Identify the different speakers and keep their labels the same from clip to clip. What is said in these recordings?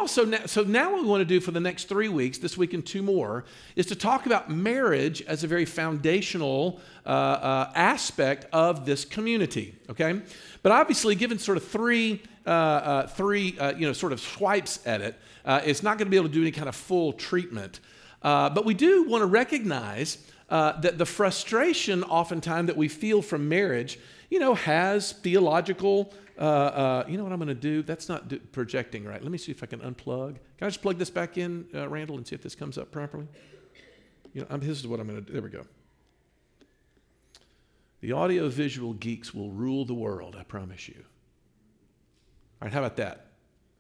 Speaker 1: so now what we want to do for the next 3 weeks, this week and 2 more, is to talk about marriage as a very foundational aspect of this community, okay? But obviously, given sort of three sort of swipes at it, it's not going to be able to do any kind of full treatment. But we do want to recognize that the frustration oftentimes that we feel from marriage, has theological, you know what I'm going to do? That's not projecting right. Let me see if I can unplug. Can I just plug this back in, Randall, and see if this comes up properly? This is what I'm going to do. There we go. The audio-visual geeks will rule the world, I promise you. All right, how about that?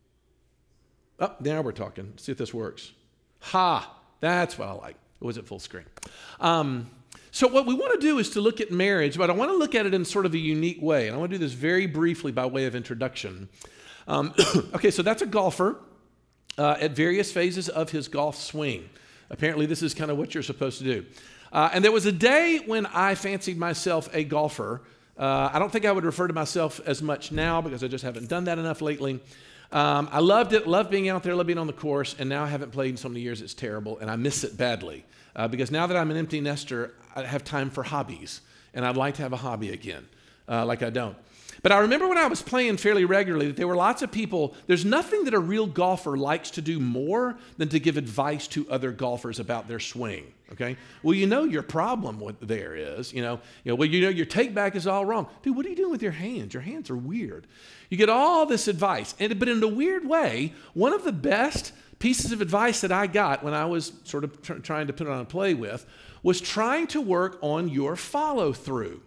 Speaker 1: Oh, now we're talking. Let's see if this works. Ha! That's what I like. It was at full screen. So what we want to do is to look at marriage, but I want to look at it in sort of a unique way. And I want to do this very briefly by way of introduction. Okay, so that's a golfer at various phases of his golf swing. Apparently, this is kind of what you're supposed to do. And there was a day when I fancied myself a golfer. I don't think I would refer to myself as much now because I just haven't done that enough lately. I loved it, loved being out there, loved being on the course, and now I haven't played in so many years it's terrible, and I miss it badly. Because now that I'm an empty nester, I have time for hobbies, and I'd like to have a hobby again, like I don't. But I remember when I was playing fairly regularly that there were lots of people. There's nothing that a real golfer likes to do more than to give advice to other golfers about their swing, okay? Well, your problem there is, your take back is all wrong. Dude, what are you doing with your hands? Your hands are weird. You get all this advice, but in a weird way, one of the best pieces of advice that I got when I was sort of trying to put on a play with was trying to work on your follow-through.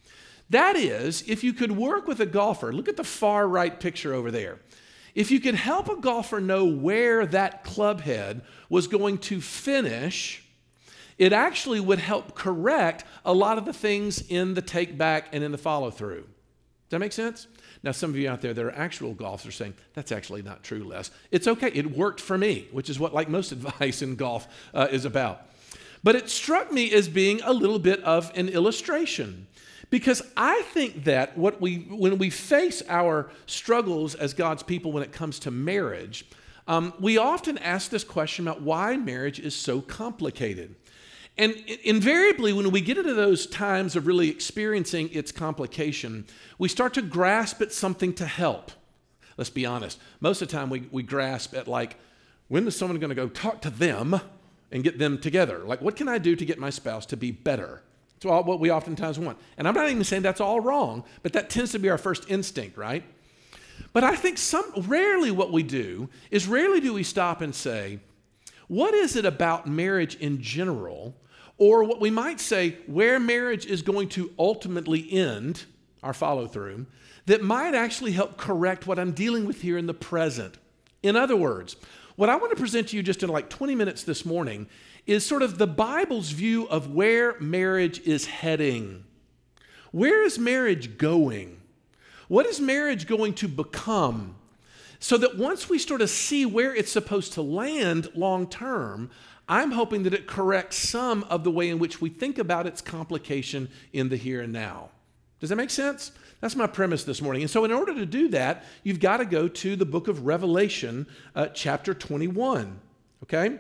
Speaker 1: That is, if you could work with a golfer, look at the far right picture over there. If you could help a golfer know where that club head was going to finish, it actually would help correct a lot of the things in the take back and in the follow-through. Does that make sense? Now, some of you out there that are actual golfers are saying, that's actually not true, Les. It's okay. It worked for me, which is what, like most advice in golf, is about. But it struck me as being a little bit of an illustration. Because I think that when we face our struggles as God's people when it comes to marriage, we often ask this question about why marriage is so complicated. And invariably, when we get into those times of really experiencing its complication, we start to grasp at something to help. Let's be honest. Most of the time, we grasp at when is someone going to go talk to them and get them together? What can I do to get my spouse to be better? That's what we oftentimes want. And I'm not even saying that's all wrong, but that tends to be our first instinct, right? But I think rarely what we do is rarely do we stop and say, what is it about marriage in general, or what we might say, where marriage is going to ultimately end, our follow-through, that might actually help correct what I'm dealing with here in the present? In other words, what I want to present to you just in 20 minutes this morning is sort of the Bible's view of where marriage is heading. Where is marriage going? What is marriage going to become? So that once we sort of see where it's supposed to land long term, I'm hoping that it corrects some of the way in which we think about its complication in the here and now. Does that make sense? That's my premise this morning. And so in order to do that, you've got to go to the book of Revelation, chapter 21, okay?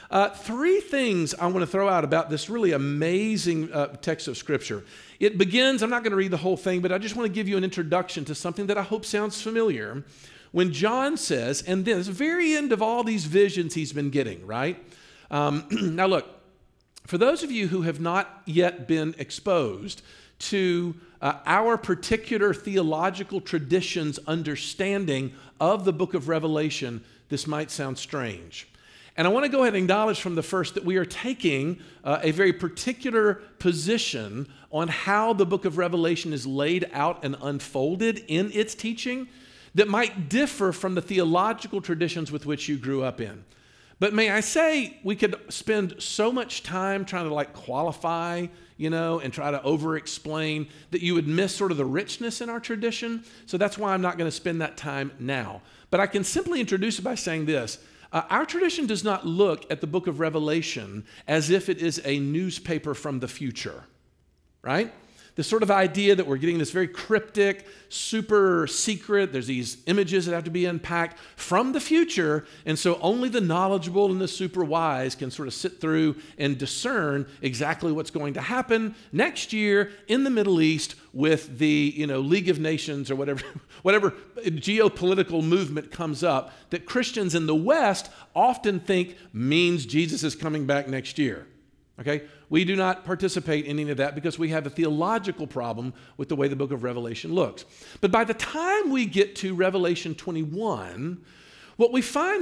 Speaker 1: 3 things I want to throw out about this really amazing text of Scripture. It begins, I'm not going to read the whole thing, but I just want to give you an introduction to something that I hope sounds familiar. When John says, and then, it's the very end of all these visions he's been getting, right? Now look, for those of you who have not yet been exposed to our particular theological tradition's understanding of the book of Revelation, this might sound strange. And I want to go ahead and acknowledge from the first that we are taking a very particular position on how the book of Revelation is laid out and unfolded in its teaching that might differ from the theological traditions with which you grew up in. But may I say, we could spend so much time trying to qualify, and try to over-explain that you would miss sort of the richness in our tradition. So that's why I'm not going to spend that time now. But I can simply introduce it by saying this. Our tradition does not look at the book of Revelation as if it is a newspaper from the future, right? this sort of idea that we're getting this very cryptic, super secret, there's these images that have to be unpacked from the future, and so only the knowledgeable and the super wise can sort of sit through and discern exactly what's going to happen next year in the Middle East with the League of Nations or whatever geopolitical movement comes up that Christians in the West often think means Jesus is coming back next year. Okay? We do not participate in any of that because we have a theological problem with the way the book of Revelation looks. But by the time we get to Revelation 21, what we find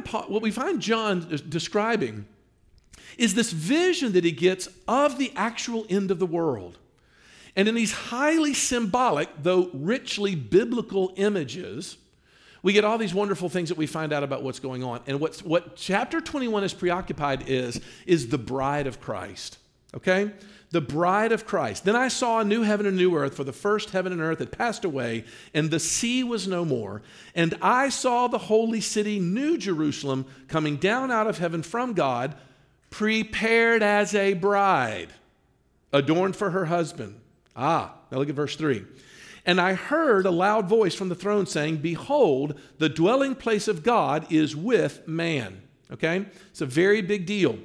Speaker 1: John describing is this vision that he gets of the actual end of the world. And in these highly symbolic, though richly biblical images, we get all these wonderful things that we find out about what's going on. And what chapter 21 is preoccupied is the bride of Christ, okay? The bride of Christ. Then I saw a new heaven and a new earth, for the first heaven and earth had passed away, and the sea was no more. And I saw the holy city, New Jerusalem, coming down out of heaven from God, prepared as a bride, adorned for her husband. Now look at verse 3. And I heard a loud voice from the throne saying, behold, the dwelling place of God is with man. Okay? It's a very big deal.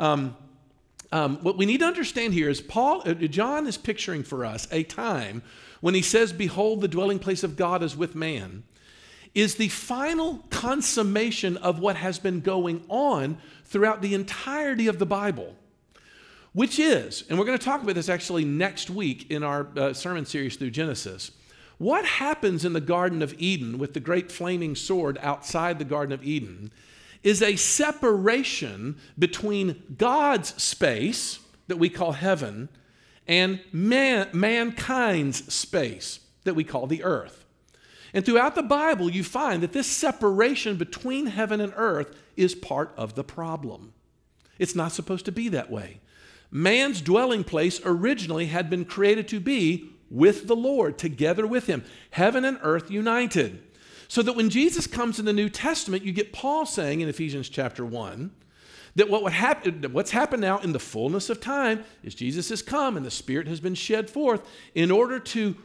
Speaker 1: What we need to understand here is John is picturing for us a time when he says, behold, the dwelling place of God is with man, is the final consummation of what has been going on throughout the entirety of the Bible. Which is, and we're going to talk about this actually next week in our sermon series through Genesis. What happens in the Garden of Eden with the great flaming sword outside the Garden of Eden is a separation between God's space that we call heaven and mankind's space that we call the earth. And throughout the Bible, you find that this separation between heaven and earth is part of the problem. It's not supposed to be that way. Man's dwelling place originally had been created to be with the Lord, together with him, heaven and earth united. So that when Jesus comes in the New Testament, you get Paul saying in Ephesians chapter 1 that what's happened now in the fullness of time is Jesus has come and the Spirit has been shed forth in order to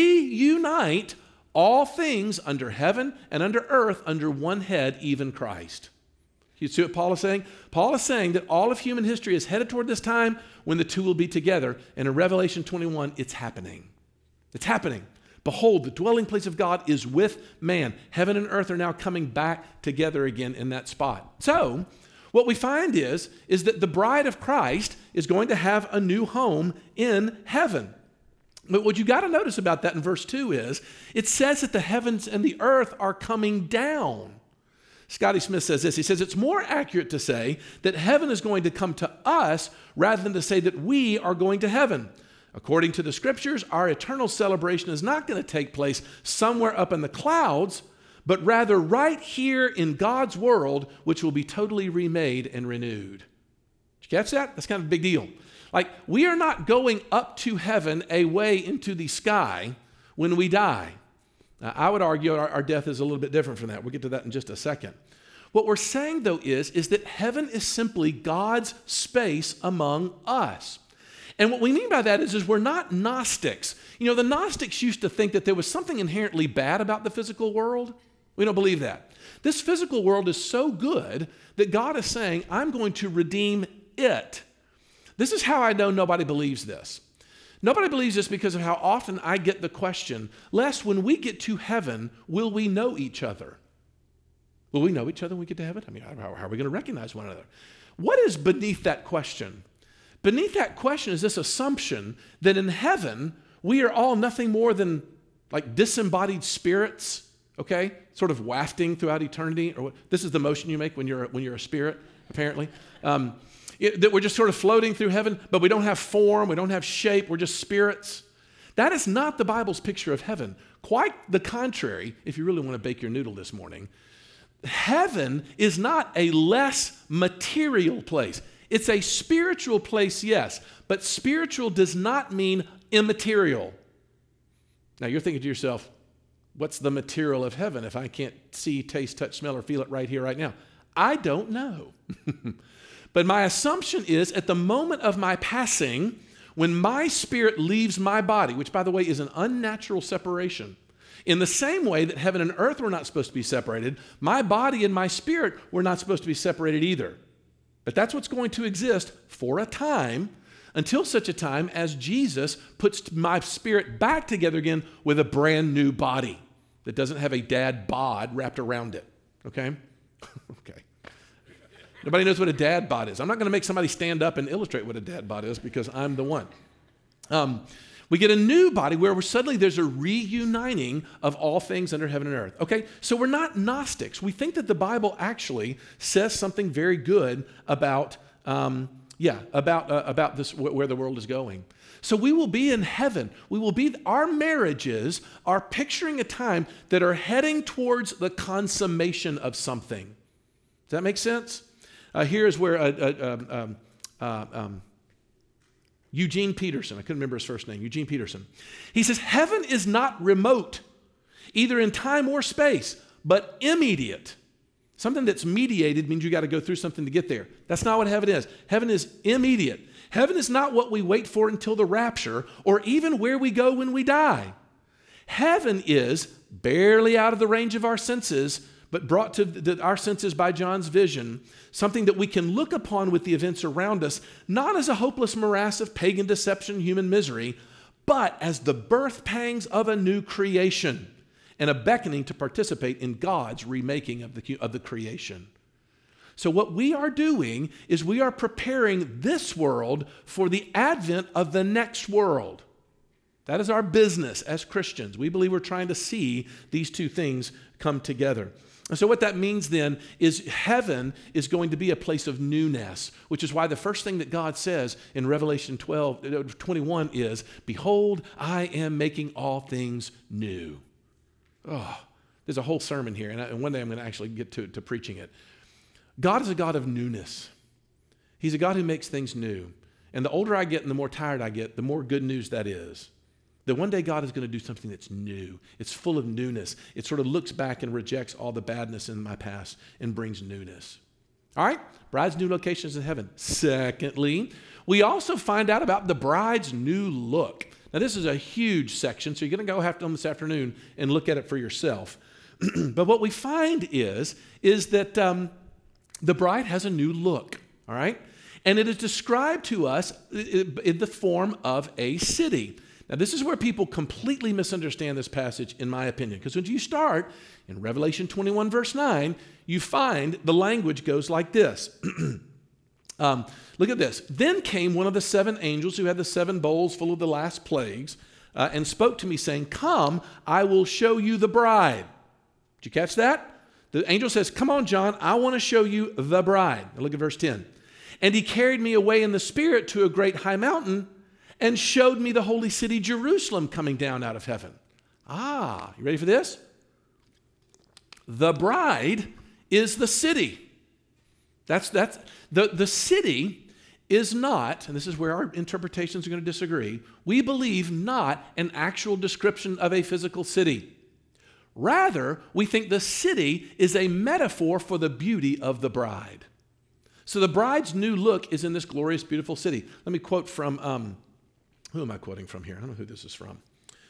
Speaker 1: reunite all things under heaven and under earth under one head, even Christ. You see what Paul is saying? Paul is saying that all of human history is headed toward this time when the two will be together. And in Revelation 21, it's happening. It's happening. Behold, the dwelling place of God is with man. Heaven and earth are now coming back together again in that spot. So, what we find is that the bride of Christ is going to have a new home in heaven. But what you got to notice about that in verse 2 is it says that the heavens and the earth are coming down. Scotty Smith says this. He says it's more accurate to say that heaven is going to come to us rather than to say that we are going to heaven. According to the scriptures, our eternal celebration is not going to take place somewhere up in the clouds, but rather right here in God's world, which will be totally remade and renewed. Did you catch that? That's kind of a big deal. Like, we are not going up to heaven away into the sky when we die. Now, I would argue our death is a little bit different from that. We'll get to that in just a second. What we're saying, though, is that heaven is simply God's space among us. And what we mean by that is we're not Gnostics. You know, the Gnostics used to think that there was something inherently bad about the physical world. We don't believe that. This physical world is so good that God is saying, I'm going to redeem it. This is how I know nobody believes this. Nobody believes this because of how often I get the question, Les, when we get to heaven, will we know each other? Will we know each other when we get to heaven? I mean, how are we going to recognize one another? What is beneath that question? Beneath that question is this assumption that in heaven, we are all nothing more than like disembodied spirits, okay? Sort of wafting throughout eternity. Or this is the motion you make when you're a spirit, apparently. That we're just sort of floating through heaven, but we don't have form, we don't have shape, we're just spirits. That is not the Bible's picture of heaven. Quite the contrary, if you really want to bake your noodle this morning. Heaven is not a less material place. It's a spiritual place, yes, but spiritual does not mean immaterial. Now you're thinking to yourself, what's the material of heaven if I can't see, taste, touch, smell, or feel it right here, right now? I don't know. But my assumption is at the moment of my passing, When my spirit leaves my body, which by the way is an unnatural separation, in the same way that heaven and earth were not supposed to be separated, my body and my spirit were not supposed to be separated either. But that's what's going to exist for a time, until such a time as Jesus puts my spirit back together again with a brand new body that doesn't have a dad bod wrapped around it. Okay? Okay. Nobody knows what a dad bod is. I'm not going to make somebody stand up and illustrate what a dad bod is because I'm the one. We get a new body where suddenly there's a reuniting of all things under heaven and earth. Okay, so we're not Gnostics. We think that the Bible actually says something very good about this, where the world is going. So we will be in heaven. Our marriages are picturing a time that are heading towards the consummation of something. Does that make sense? Here's where Eugene Peterson, I couldn't remember his first name, Eugene Peterson. He says, heaven is not remote, either in time or space, but immediate. Something that's mediated means you got to go through something to get there. That's not what heaven is. Heaven is immediate. Heaven is not what we wait for until the rapture or even where we go when we die. Heaven is barely out of the range of our senses, but brought to our senses by John's vision, something that we can look upon with the events around us, not as a hopeless morass of pagan deception, human misery, but as the birth pangs of a new creation and a beckoning to participate in God's remaking of the creation. So what we are doing is we are preparing this world for the advent of the next world. That is our business as Christians. We believe we're trying to see these two things come together. And so what that means then is heaven is going to be a place of newness, which is why the first thing that God says in Revelation 21 is, behold, I am making all things new. Oh, there's a whole sermon here, and one day I'm going to actually get to preaching it. God is a God of newness. He's a God who makes things new. And the older I get and the more tired I get, the more good news that is. That one day God is going to do something that's new. It's full of newness. It sort of looks back and rejects all the badness in my past and brings newness. All right, bride's new locations in heaven. Secondly, we also find out about the bride's new look. Now, this is a huge section, so you're going to go have to this afternoon and look at it for yourself. But what we find is that the bride has a new look, all right? And it is described to us in the form of a city. Now, this is where people completely misunderstand this passage, in my opinion, because when you start in Revelation 21, verse 9, you find the language goes like this. Look at this. Then came one of the seven angels who had the seven bowls full of the last plagues and spoke to me, saying, come, I will show you the bride. Did you catch that? The angel says, come on, John, I want to show you the bride. Now look at verse 10. And he carried me away in the spirit to a great high mountain and showed me the holy city Jerusalem coming down out of heaven. Ah, you ready for this? The bride is the city. The city is not, and this is where our interpretations are going to disagree, we believe not an actual description of a physical city. Rather, we think the city is a metaphor for the beauty of the bride. So the bride's new look is in this glorious, beautiful city. Let me quote from, who am I quoting from here? I don't know who this is from.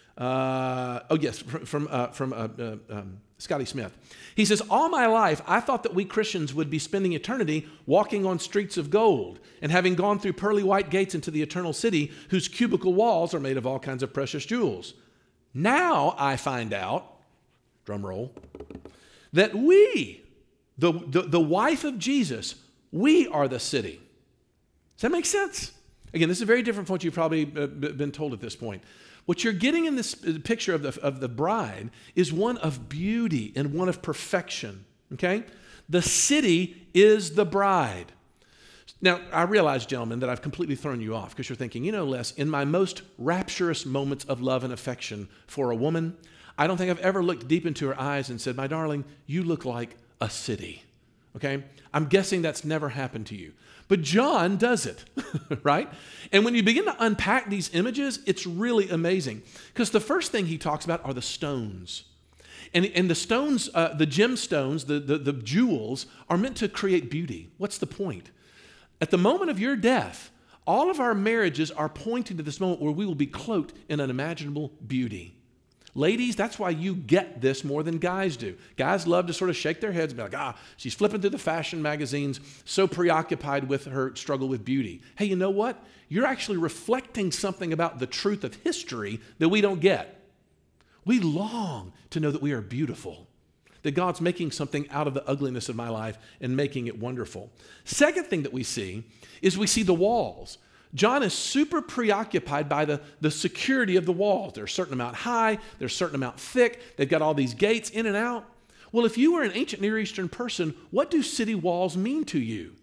Speaker 1: From Scotty Smith. He says, all my life, I thought that we Christians would be spending eternity walking on streets of gold and having gone through pearly white gates into the eternal city whose cubical walls are made of all kinds of precious jewels. Now I find out, drum roll, that we, the wife of Jesus, we are the city. Does that make sense? Again, this is very different from what you've probably been told at this point. What you're getting in this picture of the bride is one of beauty and one of perfection, okay? The city is the bride. Now, I realize, gentlemen, that I've completely thrown you off because you're thinking, Les, in my most rapturous moments of love and affection for a woman, I don't think I've ever looked deep into her eyes and said, my darling, you look like a city, okay? I'm guessing that's never happened to you. But John does it, right? And when you begin to unpack these images, it's really amazing. Because the first thing he talks about are the stones. And the stones, the gemstones, the jewels, are meant to create beauty. What's the point? At the moment of your death, All of our marriages are pointing to this moment where we will be cloaked in unimaginable beauty. Ladies, that's why you get this more than guys do. Guys love to sort of shake their heads and be like, she's flipping through the fashion magazines, so preoccupied with her struggle with beauty. Hey, you know what? You're actually reflecting something about the truth of history that we don't get. We long to know that we are beautiful, that God's making something out of the ugliness of my life and making it wonderful. Second thing that we see is we see the walls. John is super preoccupied by the security of the walls. They're a certain amount high, they're a certain amount thick, they've got all these gates in and out. Well, if you were an ancient Near Eastern person, what do city walls mean to you?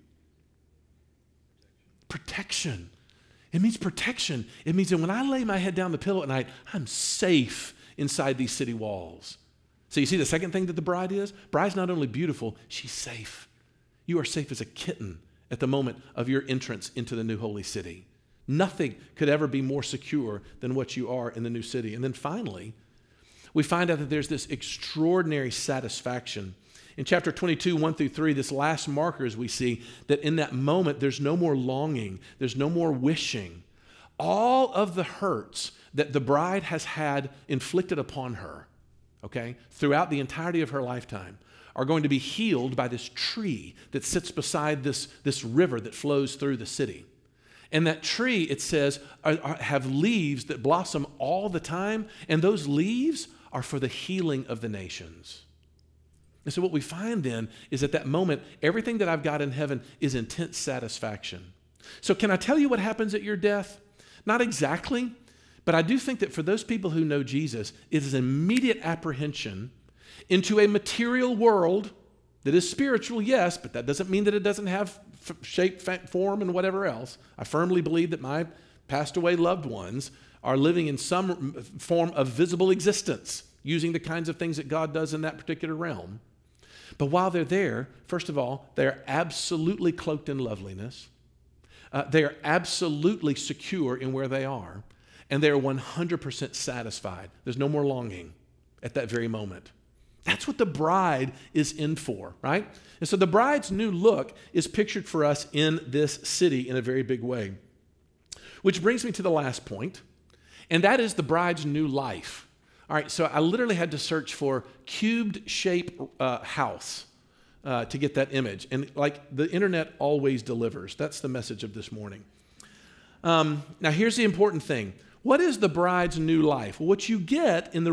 Speaker 1: Protection. It means protection. It means that when I lay my head down the pillow at night, I'm safe inside these city walls. So you see the second thing that the bride is? Bride's not only beautiful, she's safe. You are safe as a kitten at the moment of your entrance into the new holy city. Nothing could ever be more secure than what you are in the new city. And then finally, we find out that there's this extraordinary satisfaction. In chapter 22, 1 through 3, this last marker, as we see that in that moment, there's no more longing, there's no more wishing. All of the hurts that the bride has had inflicted upon her, okay, throughout the entirety of her lifetime, are going to be healed by this tree that sits beside this river that flows through the city. And that tree, it says, have leaves that blossom all the time, and those leaves are for the healing of the nations. And so what we find then is at that moment, everything that I've got in heaven is intense satisfaction. So can I tell you what happens at your death? Not exactly, but I do think that for those people who know Jesus, it is immediate apprehension into a material world that is spiritual, yes, but that doesn't mean that it doesn't have shape, form, and whatever else. I firmly believe that my passed away loved ones are living in some form of visible existence, using the kinds of things that God does in that particular realm. But while they're there, first of all, they're absolutely cloaked in loveliness. They are absolutely secure in where they are, and they're 100% satisfied. There's no more longing at that very moment. That's what the bride is in for, right? And so the bride's new look is pictured for us in this city in a very big way. Which brings me to the last point, and that is the bride's new life. All right, so I literally had to search for cubed shape house to get that image. And like the internet always delivers. That's the message of this morning. Now here's the important thing. What is the bride's new life? Well, what you get in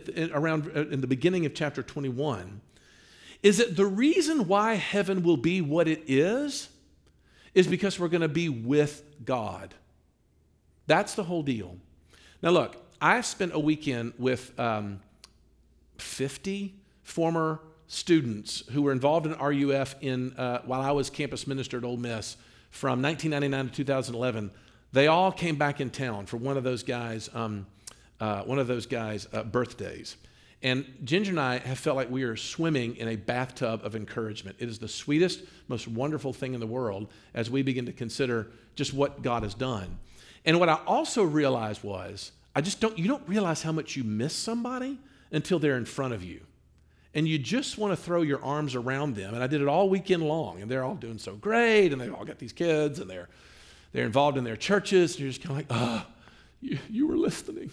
Speaker 1: the beginning of chapter 21 is that the reason why heaven will be what it is because we're going to be with God. That's the whole deal. Now look, I've spent a weekend with 50 former students who were involved in RUF while I was campus minister at Ole Miss from 1999 to 2011. They all came back in town for one of those guys' birthdays. And Ginger and I have felt like we are swimming in a bathtub of encouragement. It is the sweetest, most wonderful thing in the world as we begin to consider just what God has done. And what I also realized was, you don't realize how much you miss somebody until they're in front of you. And you just want to throw your arms around them. And I did it all weekend long, and they're all doing so great, and they've all got these kids, and they're involved in their churches, and you're just kind of like, you were listening.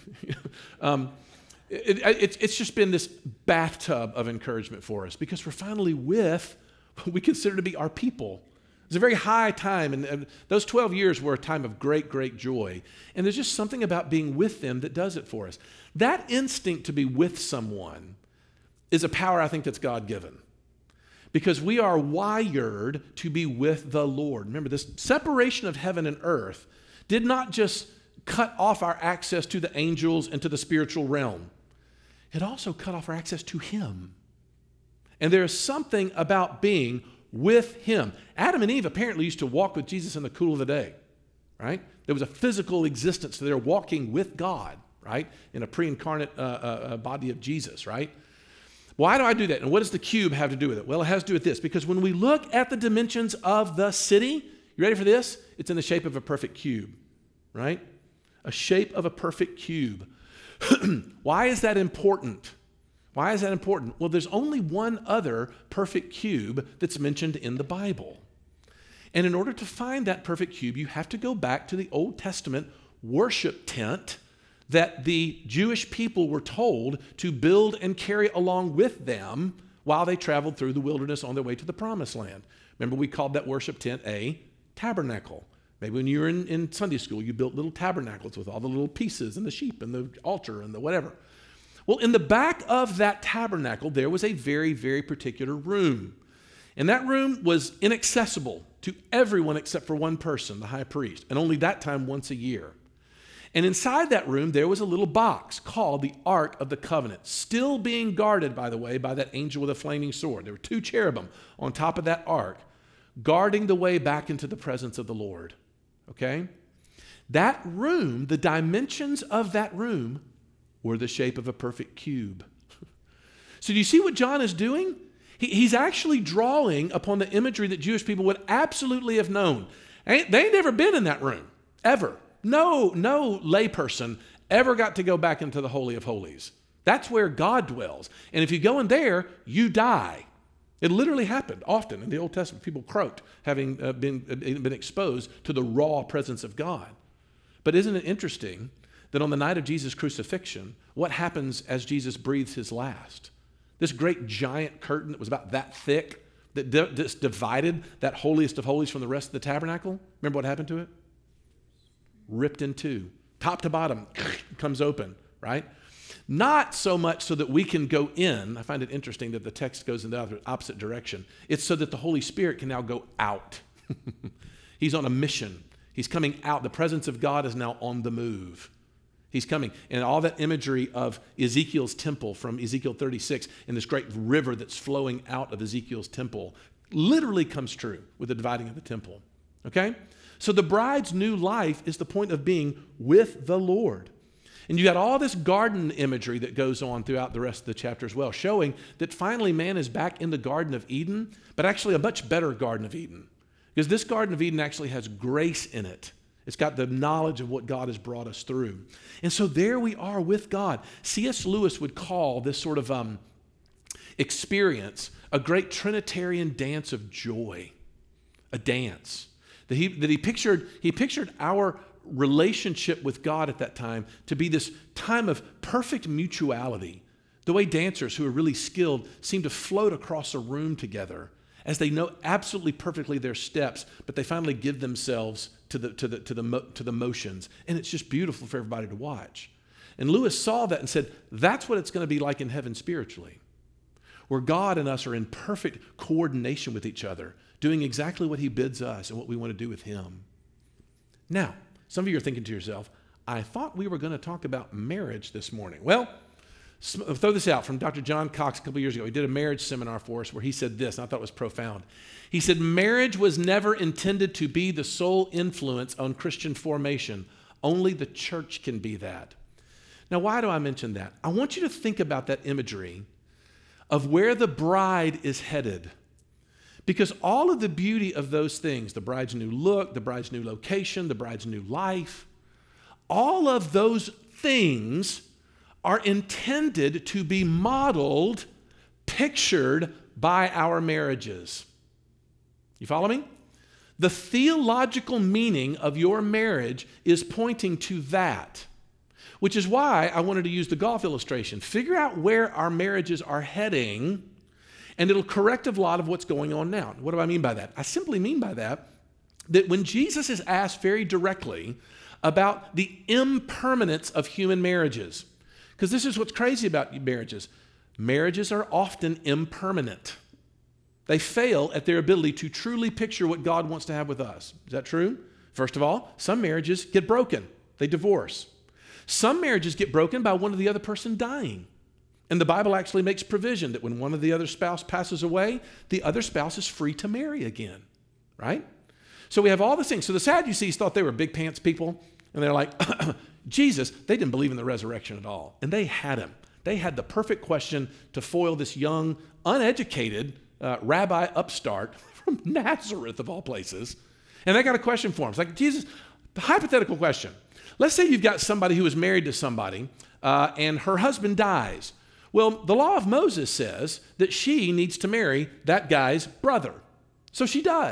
Speaker 1: It's just been this bathtub of encouragement for us because we're finally with what we consider to be our people. It's a very high time, and those 12 years were a time of great, great joy. And there's just something about being with them that does it for us. That instinct to be with someone is a power I think that's God-given. Because we are wired to be with the Lord. Remember, this separation of heaven and earth did not just cut off our access to the angels and to the spiritual realm. It also cut off our access to Him. And there is something about being with Him. Adam and Eve apparently used to walk with Jesus in the cool of the day, right? There was a physical existence. So they're walking with God, right? In a pre-incarnate body of Jesus, right? Why do I do that? And what does the cube have to do with it? Well, it has to do with this. Because when we look at the dimensions of the city, you ready for this? It's in the shape of a perfect cube, right? A shape of a perfect cube. Why is that important? Why is that important? Well, there's only one other perfect cube that's mentioned in the Bible. And in order to find that perfect cube, you have to go back to the Old Testament worship tent that the Jewish people were told to build and carry along with them while they traveled through the wilderness on their way to the Promised Land. Remember, we called that worship tent a tabernacle. Maybe when you were in Sunday school, you built little tabernacles with all the little pieces and the sheep and the altar and the whatever. Well, in the back of that tabernacle, there was a very, very particular room. And that room was inaccessible to everyone except for one person, the high priest, and only that time once a year. And inside that room, there was a little box called the Ark of the Covenant, still being guarded, by the way, by that angel with a flaming sword. There were 2 cherubim on top of that ark, guarding the way back into the presence of the Lord. Okay? That room, the dimensions of that room, were the shape of a perfect cube. So do you see what John is doing? He's actually drawing upon the imagery that Jewish people would absolutely have known. They ain't never been in that room, ever. No layperson ever got to go back into the Holy of Holies. That's where God dwells. And if you go in there, you die. It literally happened often in the Old Testament. People croaked, having been exposed to the raw presence of God. But isn't it interesting that on the night of Jesus' crucifixion, what happens as Jesus breathes his last? This great giant curtain that was about that thick, that just divided that holiest of holies from the rest of the tabernacle. Remember what happened to it? Ripped in two. Top to bottom, comes open, right? Not so much so that we can go in. I find it interesting that the text goes in the opposite direction. It's so that the Holy Spirit can now go out. He's on a mission. He's coming out. The presence of God is now on the move. He's coming. And all that imagery of Ezekiel's temple from Ezekiel 36 and this great river that's flowing out of Ezekiel's temple literally comes true with the dividing of the temple. Okay? So the bride's new life is the point of being with the Lord. And you got all this garden imagery that goes on throughout the rest of the chapter as well, showing that finally man is back in the Garden of Eden, but actually a much better Garden of Eden. Because this Garden of Eden actually has grace in it. It's got the knowledge of what God has brought us through. And so there we are with God. C.S. Lewis would call this sort of experience a great Trinitarian dance of joy, a dance. That he pictured our relationship with God at that time to be this time of perfect mutuality. The way dancers who are really skilled seem to float across a room together as they know absolutely perfectly their steps, but they finally give themselves to the motions, and it's just beautiful for everybody to watch. And Lewis saw that and said, that's what it's going to be like in heaven spiritually, where God and us are in perfect coordination with each other, doing exactly what he bids us and what we want to do with him. Now, some of you are thinking to yourself, I thought we were going to talk about marriage this morning. Well, throw this out from Dr. John Cox a couple years ago. He did a marriage seminar for us where he said this, and I thought it was profound. He said, marriage was never intended to be the sole influence on Christian formation. Only the church can be that. Now, why do I mention that? I want you to think about that imagery of where the bride is headed. Because all of the beauty of those things, the bride's new look, the bride's new location, the bride's new life, all of those things are intended to be modeled, pictured by our marriages. You follow me? The theological meaning of your marriage is pointing to that, which is why I wanted to use the golf illustration. Figure out where our marriages are heading, and it'll correct a lot of what's going on now. What do I mean by that? I simply mean by that when Jesus is asked very directly about the impermanence of human marriages, because this is what's crazy about marriages. Marriages are often impermanent. They fail at their ability to truly picture what God wants to have with us. Is that true? First of all, some marriages get broken. They divorce. Some marriages get broken by one of the other person dying. And the Bible actually makes provision that when one of the other spouse passes away, the other spouse is free to marry again, right? So we have all these things. So the Sadducees thought they were big pants people, and they're like, Jesus, they didn't believe in the resurrection at all. And they had him. They had the perfect question to foil this young, uneducated rabbi upstart from Nazareth, of all places. And they got a question for him. It's like, Jesus, hypothetical question. Let's say you've got somebody who is married to somebody, and her husband dies. Well, the law of Moses says that she needs to marry that guy's brother. So she does.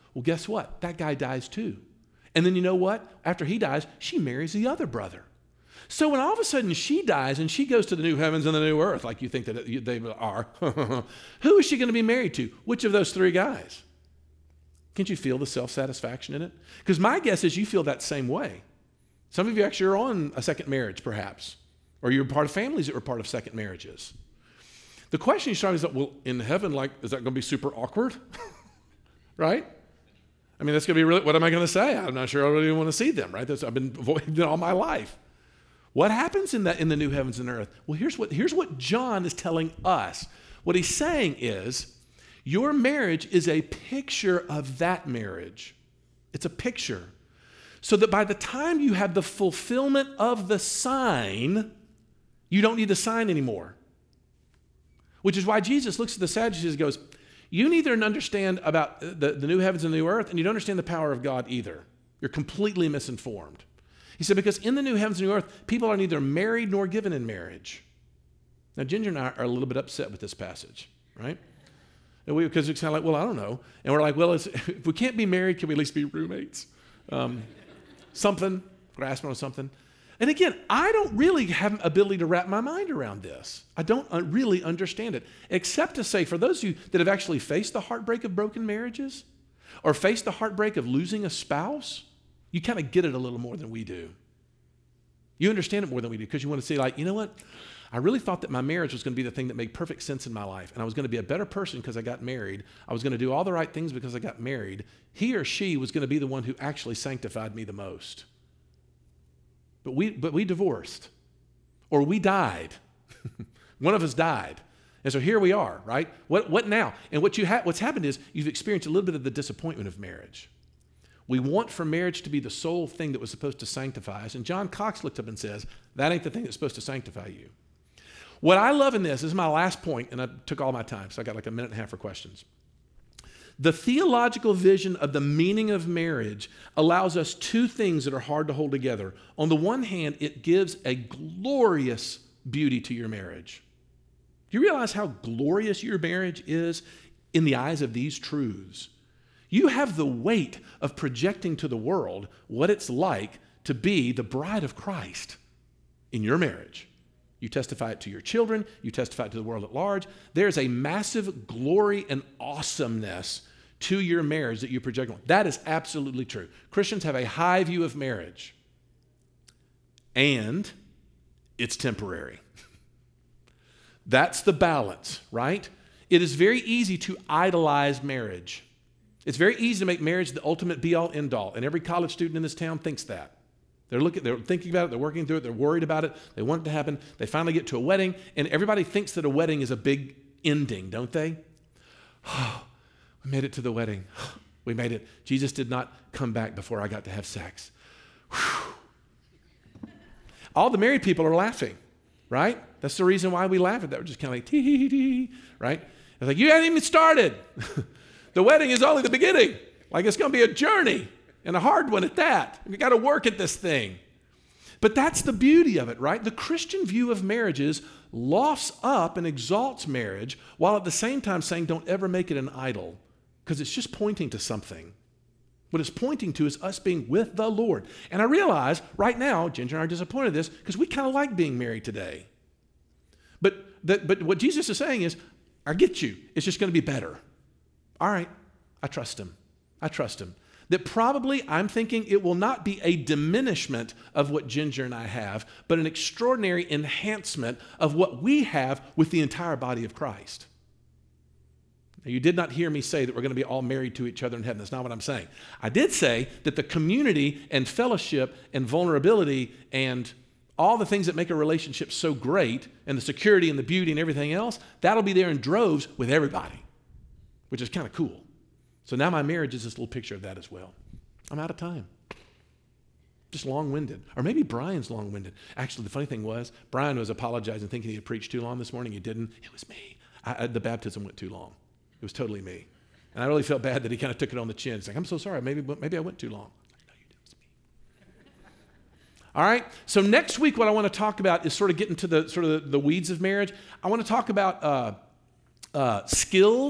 Speaker 1: Well, guess what? That guy dies too. And then you know what? After he dies, she marries the other brother. So when all of a sudden she dies and she goes to the new heavens and the new earth, like you think that they are, who is she going to be married to? Which of those three guys? Can't you feel the self-satisfaction in it? Because my guess is you feel that same way. Some of you actually are on a second marriage, perhaps, or you're part of families that were part of second marriages. The question you start is, well, in heaven, like, is that going to be super awkward? Right? I mean, that's going to be really, what am I going to say? I'm not sure I really want to see them, right? I've been avoiding it all my life. What happens in the new heavens and earth? Well, here's what John is telling us. What he's saying is, your marriage is a picture of that marriage. It's a picture. So that by the time you have the fulfillment of the sign, you don't need the sign anymore. Which is why Jesus looks at the Sadducees and goes, you neither understand about the new heavens and the new earth, and you don't understand the power of God either. You're completely misinformed. He said, because in the new heavens and new earth, people are neither married nor given in marriage. Now, Ginger and I are a little bit upset with this passage, right? Because it's kind of like, well, I don't know. And we're like, well, if we can't be married, can we at least be roommates? Something, grasping on something. And again, I don't really have an ability to wrap my mind around this. I don't really understand it, except to say, for those of you that have actually faced the heartbreak of broken marriages or faced the heartbreak of losing a spouse, you kind of get it a little more than we do. You understand it more than we do because you want to say, like, you know what? I really thought that my marriage was going to be the thing that made perfect sense in my life, and I was going to be a better person because I got married. I was going to do all the right things because I got married. He or she was going to be the one who actually sanctified me the most. But we divorced, or we died. One of us died. And so here we are, right? What now? And what's happened is you've experienced a little bit of the disappointment of marriage. We want for marriage to be the sole thing that was supposed to sanctify us. And John Cox looked up and says, that ain't the thing that's supposed to sanctify you. What I love in this is my last point, and I took all my time, so I got like a minute and a half for questions. The theological vision of the meaning of marriage allows us two things that are hard to hold together. On the one hand, it gives a glorious beauty to your marriage. Do you realize how glorious your marriage is in the eyes of these truths? You have the weight of projecting to the world what it's like to be the bride of Christ in your marriage. You testify it to your children. You testify it to the world at large. There's a massive glory and awesomeness to your marriage that you project on. That is absolutely true. Christians have a high view of marriage, and it's temporary. That's the balance, right? It is very easy to idolize marriage. It's very easy to make marriage the ultimate be-all, end-all, and every college student in this town thinks that. They're thinking about it, they're working through it, they're worried about it, they want it to happen, they finally get to a wedding, and everybody thinks that a wedding is a big ending, don't they? Oh, we made it to the wedding. We made it. Jesus did not come back before I got to have sex. Whew. All the married people are laughing, right? That's the reason why we laugh at that. We're just kind of like, tee, right? It's like, you haven't even started. The wedding is only the beginning. Like, it's going to be a journey. And a hard one at that. We got to work at this thing. But that's the beauty of it, right? The Christian view of marriages lofts up and exalts marriage while at the same time saying don't ever make it an idol because it's just pointing to something. What it's pointing to is us being with the Lord. And I realize right now, Ginger and I are disappointed in this because we kind of like being married today. But what Jesus is saying is, I get you. It's just going to be better. All right, I trust him. That probably, I'm thinking, it will not be a diminishment of what Ginger and I have, but an extraordinary enhancement of what we have with the entire body of Christ. Now, you did not hear me say that we're going to be all married to each other in heaven. That's not what I'm saying. I did say that the community and fellowship and vulnerability and all the things that make a relationship so great, and the security and the beauty and everything else, that'll be there in droves with everybody, which is kind of cool. So now my marriage is this little picture of that as well. I'm out of time. Just long-winded. Or maybe Brian's long-winded. Actually, the funny thing was, Brian was apologizing, thinking he had preached too long this morning. He didn't. It was me. The baptism went too long. It was totally me. And I really felt bad that he kind of took it on the chin. He's like, I'm so sorry. Maybe I went too long. I know you did. It was me. All right. So next week, what I want to talk about is sort of getting to the weeds of marriage. I want to talk about skills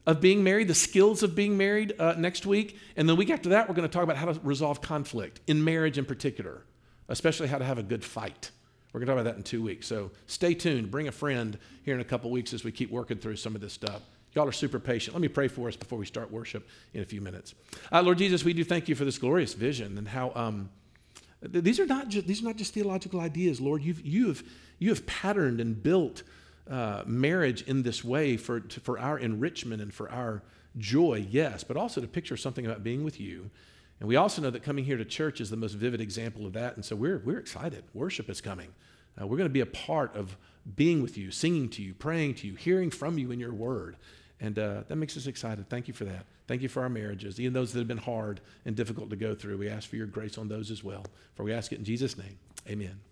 Speaker 1: of being married, the skills of being married next week. And the week after that, we're going to talk about how to resolve conflict in marriage in particular, especially how to have a good fight. We're going to talk about that in 2 weeks. So stay tuned. Bring a friend here in a couple weeks as we keep working through some of this stuff. Y'all are super patient. Let me pray for us before we start worship in a few minutes. Lord Jesus, we do thank you for this glorious vision and how these are not just theological ideas, Lord. You have patterned and built marriage in this way for our enrichment and for our joy, yes, but also to picture something about being with you. And we also know that coming here to church is the most vivid example of that. And so we're excited. Worship is coming. We're going to be a part of being with you, singing to you, praying to you, hearing from you in your word. And that makes us excited. Thank you for that. Thank you for our marriages, even those that have been hard and difficult to go through. We ask for your grace on those as well. For we ask it in Jesus' name. Amen.